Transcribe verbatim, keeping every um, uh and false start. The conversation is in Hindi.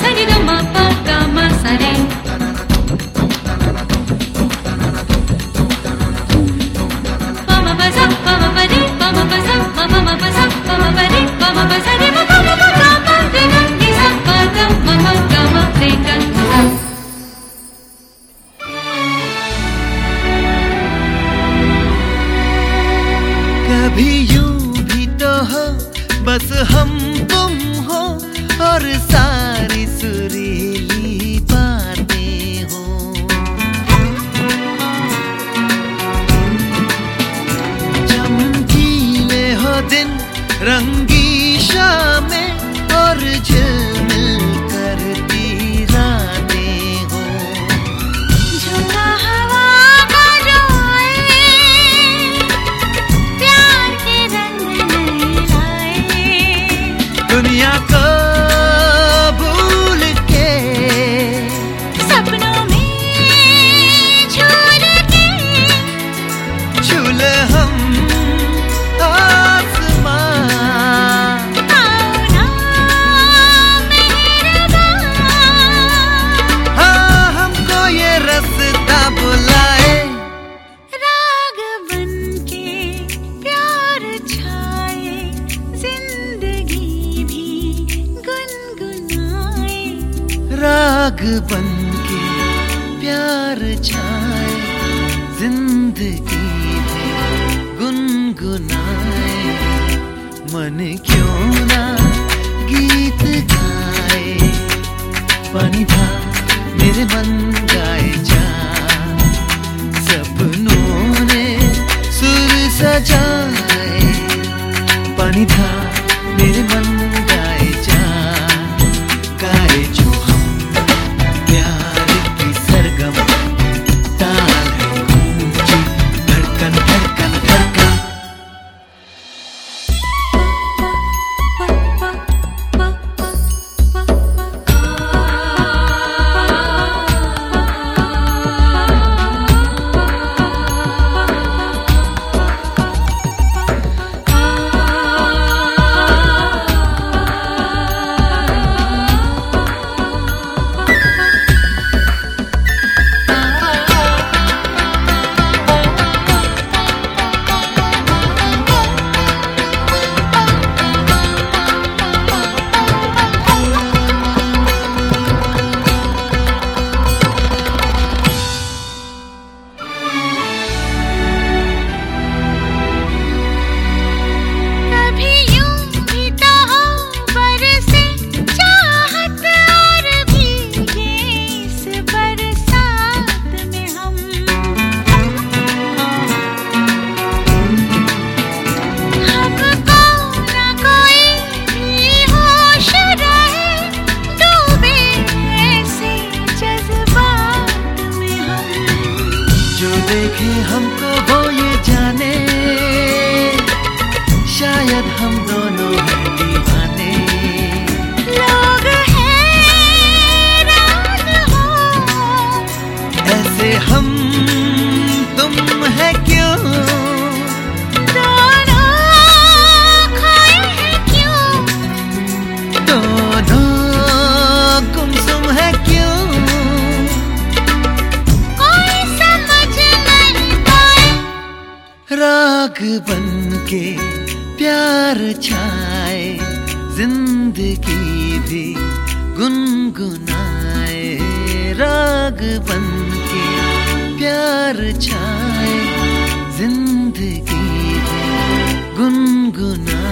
सरी ग म प ग म स रे प म प स प म प रे प म प स प म प स प म प रे प म प स रे म प म प ग म रे ग नि स प ग म म ग म रे ग सा। कभी यूं भी तो हो बस हम तुम हो और सारी सुरीली बातें हो। चमकीले हो दिन रंगी शामें और झिलमिल करती रातें हो। झोंका हवा का रोए प्यार के रंग नए लाए दुनिया को भूल के सपनों में झूल के झूले हम आसमां। आओ ना मेहरबान हाँ हमको ये रास्ता बुलाए। राग बनके प्यार छाए जिंदगी भी गुनगुनाए। राग बनके प्यार छाए जिंदगी में गुनगुनाए। मन क्यों ना गीत गाए। पानी था मेरे मन गाए जा सपनों ने सुर सजाए। पानी था मेरे मन गाए जा गाए जो हम प्यार की सरगम। ताल है ऊंची धड़कन धड़कन धड़कन। कभी यूं भी तो हो बरसे चाहत और भीगे इस बरसात में हम। हमको ना कोई भी होश रहे डूबे ऐसे जज्बात में हम। जो देखे हमको वो ये जाने शायद हम दोनों हैं दीवाने। लोग हैरान हो ऐसे हम तुम है क्यों। दोनों खोए हैं क्यों दोनों गुमसुम है क्यों। कोई समझ नहीं पाए। राग बनके प्यार छाए जिंदगी भी गुनगुनाए। राग बनके प्यार छाए जिंदगी भी गुनगुनाए।